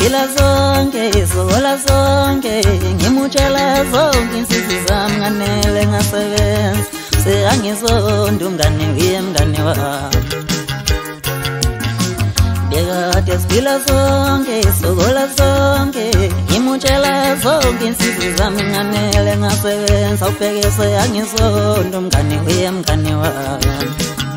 Sila zonke sola zonke ngimutshela zonke insizwe zami nganele ngasebenza seangizonda umngane uyemngane wami bekade siphila zonke sola zonke ngimutshela zonke insizwe zami nganele ngasebenza ubheke seangizonda umngane uyemngane wami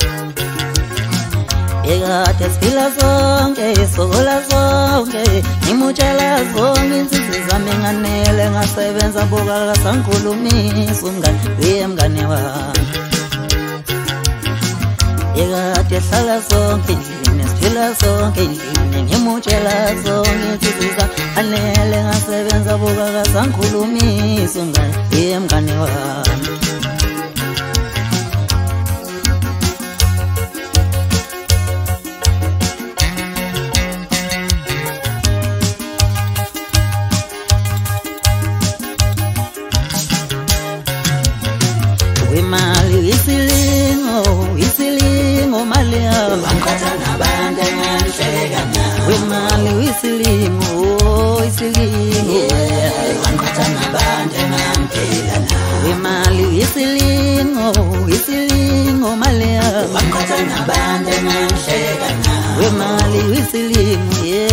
bekade siphila zonke sola zonke ngimutshela zonke insizwe zami nganele ngasebenza buka sangikhulumisa umngane uyemngane wami bekade hlala zonke endlini siphila zonke endlini ngimutshela zonke insizwe zami nganele ngasebenza buka sangikhulumisa umngane uyemngane wami Imali isilingo mali yami Wangiphatha nabantu engangihleka nabo Imali isilingo Wangiphatha nabantu engangiphila nabo Imali isilingo mali yami Wangiphatha nabantu engangihleka nabo Imali isilingo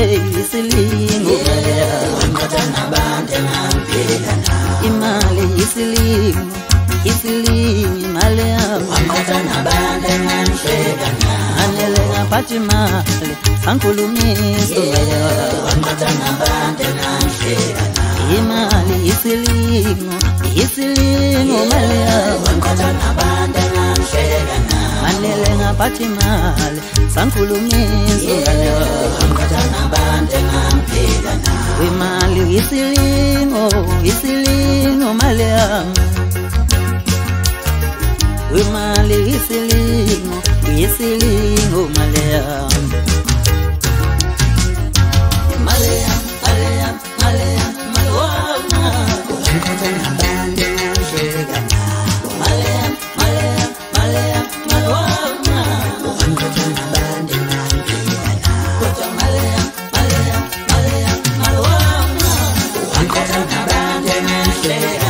mali yami Wangiphatha nabantu engangiphila nabo Imali isilingo mali yami Wangiphatha nabantu engangihleka nabo Nganele ngaphathi imali sangikhulumisa Wangiphatha nabantu engangihleka nabo Imali isilingo mali yami Wangiphatha nabantu engangihleka nabo Nganele ngaphathi imali sangikhulumisa Wangiphatha nabantu engangiphila nabo Imali isilingo mali yami Imali isilingo mali yami Mali yami Wangiphatha nabantu engangihleka nabo Wangiphatha nabantu engangiphila nabo Wangiphatha nabantu engangihleka